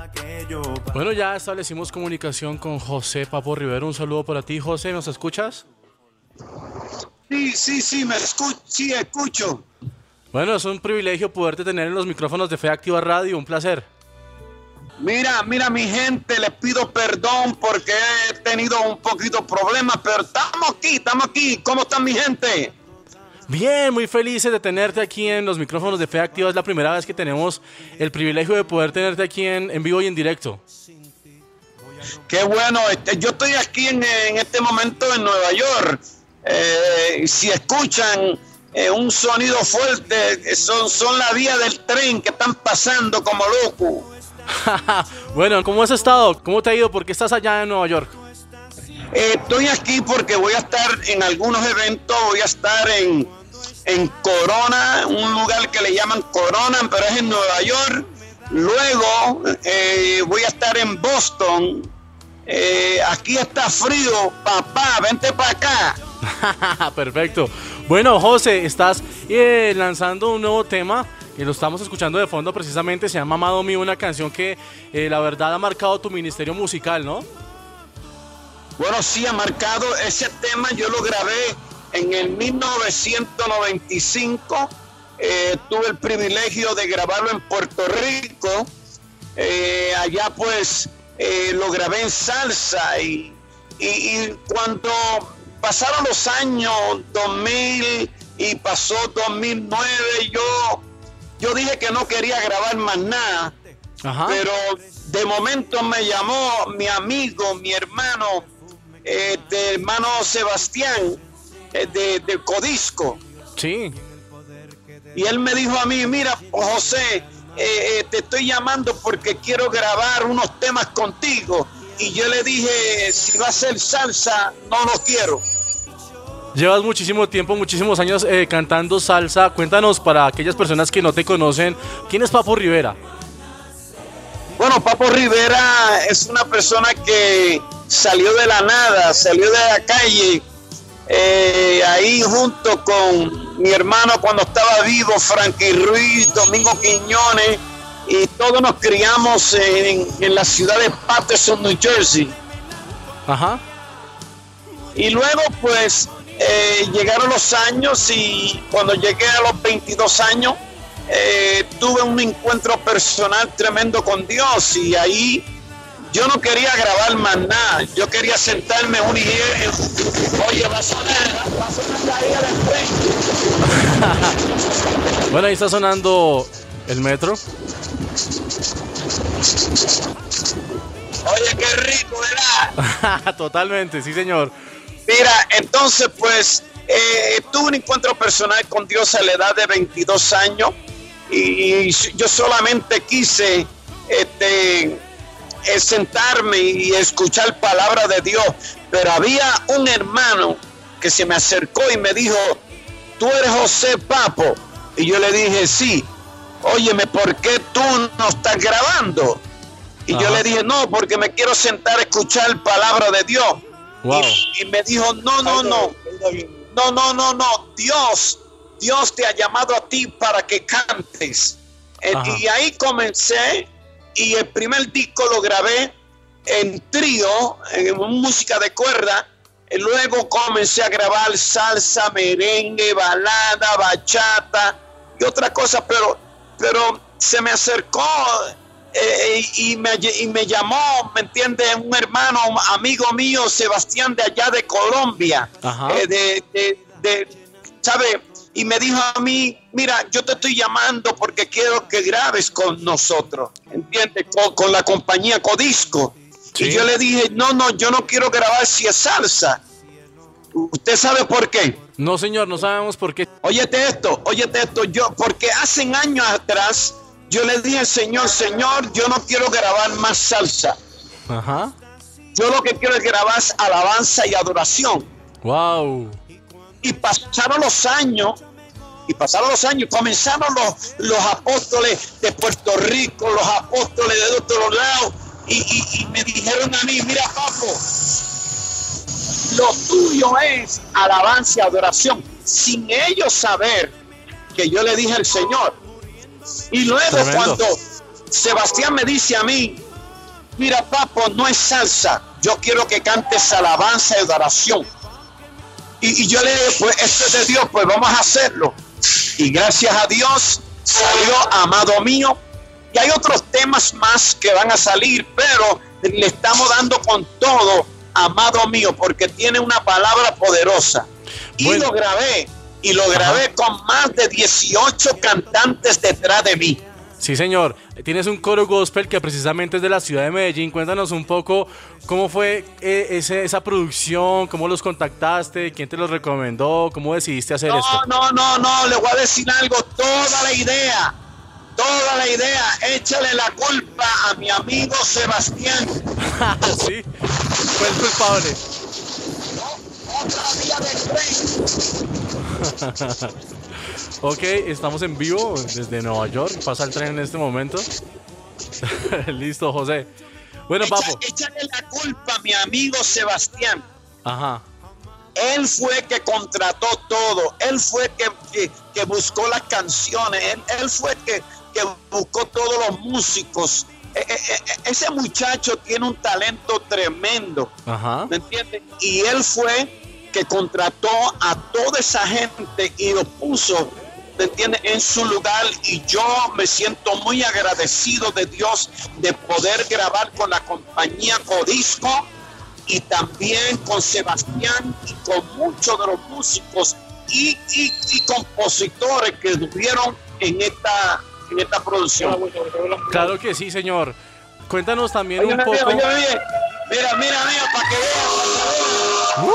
Bueno, ya establecimos comunicación con José Papo Rivera. Un saludo para ti, José. ¿Nos escuchas? Sí, sí, escucho. Bueno, es un privilegio poderte tener en los micrófonos de Fe Activa Radio. Un placer. Mira, mi gente, les pido perdón porque he tenido un poquito de problemas, pero estamos aquí. ¿Cómo está mi gente? Bien, muy felices de tenerte aquí en los micrófonos de Fe Activa. Es la primera vez que tenemos el privilegio de poder tenerte aquí en vivo y en directo. Qué bueno, yo estoy aquí en este momento en Nueva York. Si escuchan un sonido fuerte, son las vías del tren que están pasando como locos. Bueno, ¿cómo has estado? ¿Cómo te ha ido? ¿Por qué estás allá en Nueva York? Estoy aquí porque voy a estar en algunos eventos. Voy a estar en Corona, un lugar que le llaman Corona, pero es en Nueva York. Luego voy a estar en Boston. Aquí está frío, papá, vente para acá. Perfecto. Bueno, José, estás lanzando un nuevo tema y lo estamos escuchando de fondo precisamente. Se llama Amado Mío, una canción que la verdad ha marcado tu ministerio musical, ¿no? Bueno, sí, ha marcado. Ese tema yo lo grabé en el 1995. Tuve el privilegio de grabarlo en Puerto Rico. Allá pues lo grabé en salsa y cuando pasaron los años 2000 y pasó 2009, yo dije que no quería grabar más nada. Ajá. Pero de momento me llamó mi amigo, mi hermano, hermano Sebastián, de Codisco. Sí. Y él me dijo a mí, mira, José, te estoy llamando porque quiero grabar unos temas contigo. Y yo le dije, si va a ser salsa, no lo quiero. Llevas muchísimo tiempo, muchísimos años cantando salsa. Cuéntanos, para aquellas personas que no te conocen, ¿quién es Papo Rivera? Bueno, Papo Rivera es una persona que salió de la nada, salió de la calle, ahí junto con mi hermano cuando estaba vivo, Frankie Ruiz, Domingo Quiñones, y todos nos criamos en la ciudad de Paterson, New Jersey. Ajá. Y luego pues llegaron los años y cuando llegué a los 22 años tuve un encuentro personal tremendo con Dios y ahí yo no quería grabar más nada. Yo quería sentarme un día. Oye, va a sonar ahí al frente. Bueno, ahí está sonando el metro. Oye, qué rico, ¿verdad? Totalmente, sí, señor. Mira, entonces pues tuve un encuentro personal con Dios a la edad de 22 años y yo solamente quise sentarme y escuchar palabra de Dios, pero había un hermano que se me acercó y me dijo, ¿tú eres José Papo? Y yo le dije, sí. Óyeme, ¿por qué tú no estás grabando? Y yo le dije, no, porque me quiero sentar a escuchar palabra de Dios. Wow. Y me dijo, no, Dios te ha llamado a ti para que cantes. Y ahí comencé, y el primer disco lo grabé en trío, en música de cuerda. Y luego comencé a grabar salsa, merengue, balada, bachata y otra cosa, pero se me acercó y me llamó, ¿me entiendes? Un hermano, un amigo mío, Sebastián, de allá de Colombia, ¿sabe? Y me dijo a mí, mira, yo te estoy llamando porque quiero que grabes con nosotros, ¿entiendes? Con la compañía Codisco. Sí. Y yo le dije, no, yo no quiero grabar si es salsa. ¿Usted sabe por qué? No, señor, no sabemos por qué. Óyete esto, porque hace años atrás yo le dije al Señor, yo no quiero grabar más salsa. Ajá. Yo lo que quiero es grabar alabanza y adoración. Wow. Y pasaron los años, comenzaron los apóstoles de Puerto Rico, los apóstoles de otros lados, y me dijeron a mí, mira, Papo, lo tuyo es alabanza y adoración, sin ellos saber que yo le dije al Señor. Y luego cuando Sebastián me dice a mí, mira, papo, no es salsa. Yo quiero que cantes alabanza y adoración. Y yo le dije, pues esto es de Dios, pues vamos a hacerlo. Y gracias a Dios salió Amado Mío. Y hay otros temas más que van a salir, pero le estamos dando con todo Amado Mío, porque tiene una palabra poderosa. Y lo grabé, con más de 18 cantantes detrás de mí. Sí, señor. Tienes un coro gospel que precisamente es de la ciudad de Medellín. Cuéntanos un poco cómo fue esa producción, cómo los contactaste, quién te los recomendó, cómo decidiste hacer esto. No, le voy a decir algo. Toda la idea, échale la culpa a mi amigo Sebastián. Sí, fue el culpable. Otra vía de tren. Ok, estamos en vivo desde Nueva York. Pasa el tren en este momento. Listo, José. Bueno, papo. Échale la culpa a mi amigo Sebastián. Ajá. Él fue que contrató todo. Él fue que buscó las canciones. Él fue que buscó todos los músicos. Ese muchacho tiene un talento tremendo. Ajá. ¿Me entiendes? Y él fue que contrató a toda esa gente y lo puso, ¿me entiendes?, en su lugar. Y yo me siento muy agradecido de Dios de poder grabar con la compañía Codisco y también con Sebastián y con muchos de los músicos y compositores que estuvieron en esta producción. Claro que sí, señor. Cuéntanos también un poco. Mira, para que vean.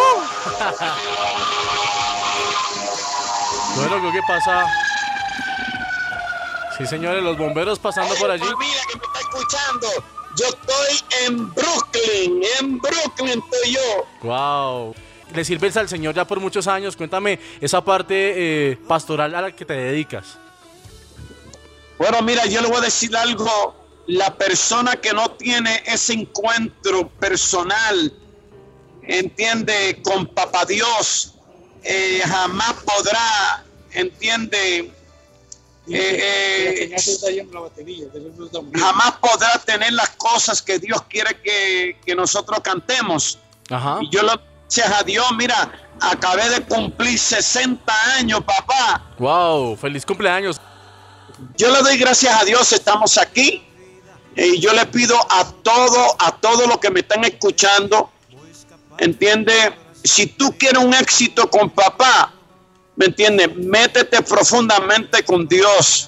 Bueno, creo que pasa. Sí, señores, los bomberos pasando por allí. Familia que me está escuchando, yo estoy en Brooklyn estoy yo. Wow. Le sirves al Señor ya por muchos años. Cuéntame esa parte pastoral a la que te dedicas. Bueno, mira, yo le voy a decir algo. La persona que no tiene ese encuentro personal, entiende, con Papá Dios, jamás podrá, entiende, jamás podrá tener las cosas que Dios quiere que nosotros cantemos. Ajá. Y yo le doy gracias a Dios. Mira, acabé de cumplir 60 años, papá. Wow, feliz cumpleaños. Yo le doy gracias a Dios, estamos aquí. Y yo le pido a todos los que me están escuchando, entiende, si tú quieres un éxito con papá, ¿me entiendes? Métete profundamente con Dios.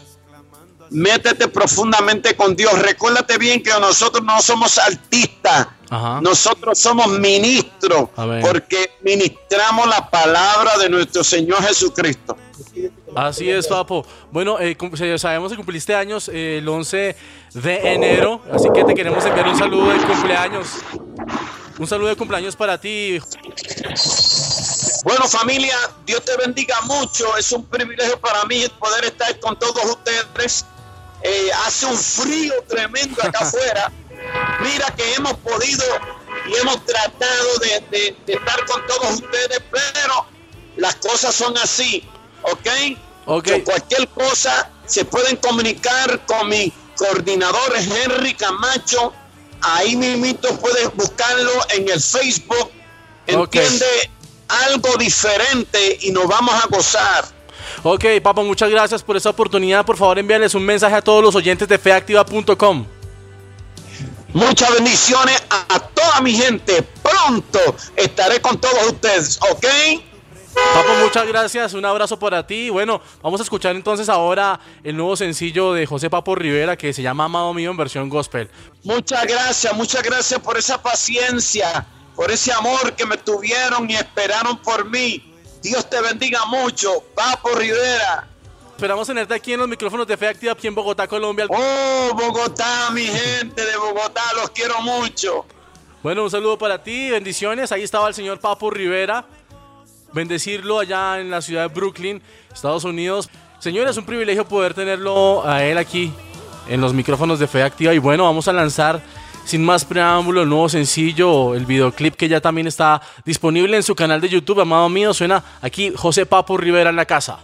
Recuérdate bien que nosotros no somos artistas. Ajá. Nosotros somos ministros. Amén. Porque ministramos la palabra de nuestro Señor Jesucristo. Así es, papo. Bueno, sabemos que cumpliste años el 11 de enero, así que te queremos enviar un saludo de cumpleaños. Un saludo de cumpleaños para ti. Bueno, familia, Dios te bendiga mucho. Es un privilegio para mí poder estar con todos ustedes. Hace un frío tremendo acá afuera. Mira que hemos podido y hemos tratado de estar con todos ustedes, pero las cosas son así. ¿Ok? Cualquier cosa se pueden comunicar con mi coordinador Henry Camacho. Ahí mismito puedes buscarlo en el Facebook. ¿Entiende? Algo diferente y nos vamos a gozar. Ok, papo, muchas gracias por esa oportunidad. Por favor, envíales un mensaje a todos los oyentes de feactiva.com. Muchas bendiciones a toda mi gente. Pronto estaré con todos ustedes, ¿ok? Papo, muchas gracias, un abrazo para ti. Bueno, vamos a escuchar entonces ahora el nuevo sencillo de José Papo Rivera que se llama Amado Mío en versión gospel. Muchas gracias por esa paciencia, por ese amor que me tuvieron y esperaron por mí. Dios te bendiga mucho, Papo Rivera. Esperamos tenerte aquí en los micrófonos de Fe Activa, aquí en Bogotá, Colombia. Oh, Bogotá, mi gente de Bogotá, los quiero mucho. Bueno, un saludo para ti, bendiciones. Ahí estaba el señor Papo Rivera. Bendecirlo allá en la ciudad de Brooklyn, Estados Unidos. Señores, es un privilegio poder tenerlo a él aquí en los micrófonos de Fe Activa. Y bueno, vamos a lanzar sin más preámbulo el nuevo sencillo, el videoclip que ya también está disponible en su canal de YouTube. Amado Mío, suena aquí José Papo Rivera en la casa.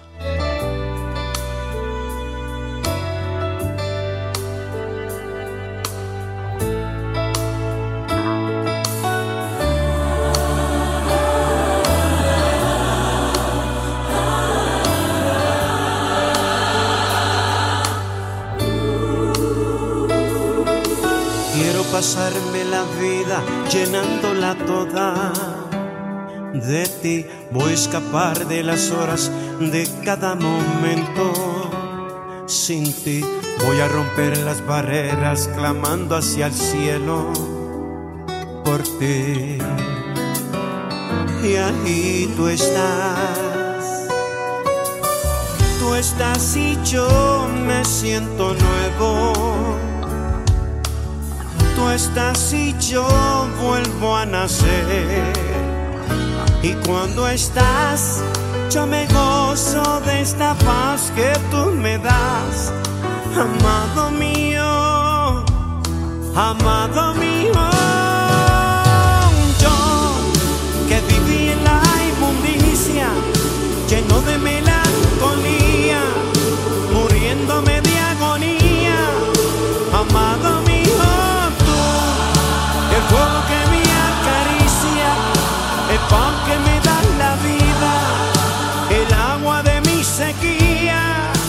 pasarme la vida llenándola toda de ti. Voy a escapar de las horas de cada momento sin ti. Voy a romper las barreras clamando hacia el cielo por ti. Y ahí tú estás y yo me siento nuevo. Tú estás y yo vuelvo a nacer. Y cuando estás, yo me gozo de esta paz que tú me das. Amado mío, amado mío. Yo que viví en la inmundicia, lleno de melancolía, muriéndome de agonía. Amado mío, tú, el fuego que me acaricia, el pan que me da la vida, el agua de mi sequía.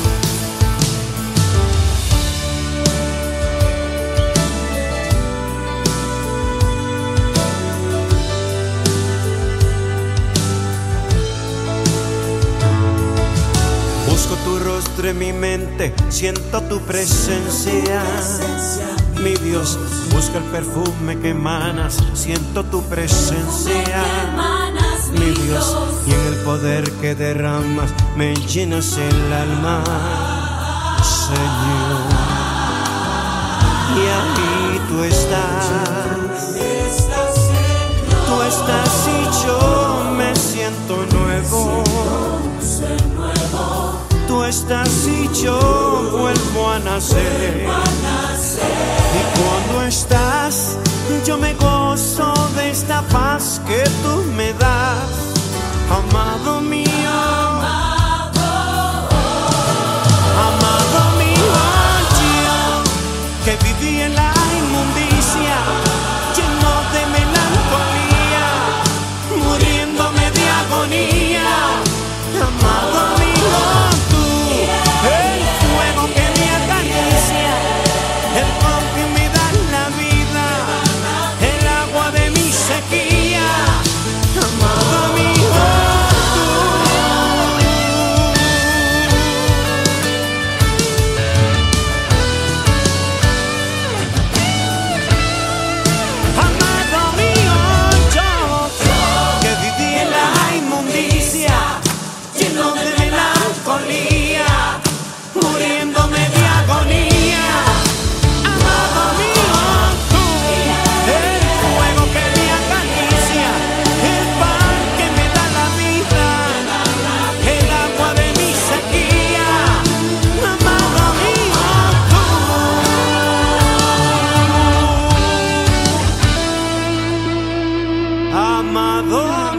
Busco tu rostro en mi mente, siento tu presencia. Mi Dios, busco el perfume que emanas, siento tu presencia. Mi Dios, y en el poder que derramas, me llenas el alma, Señor. Y ahí tú estás y yo me siento nuevo. Tú estás y yo vuelvo a nacer. Y cuando estás, yo me gozo de esta paz que tú me das. Amado mío, amado mío, yo que viví en la inmundicia, lleno de melancolía, muriéndome de agonía. Amado mío, tú, el fuego que me acaricia, el pan que me da la vida, el agua de mi sequía. Amado mío, amado mío, yo que viví en la inmundicia, lleno de melancolía, muriéndome de agonía. Amado mío, tú, el fuego que me acaricia, el pan que me da la vida, el agua de mi sequía. Amado mío, tú, amado